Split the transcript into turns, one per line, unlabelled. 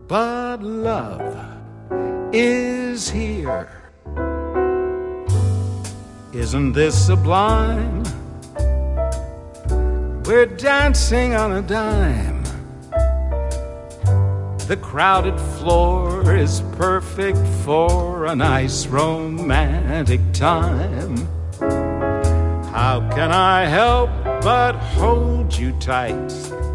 but love is here. Isn't this sublime? We're dancing on a dime. The crowded floor is perfect for a nice romantic time. How can I help but hold you tight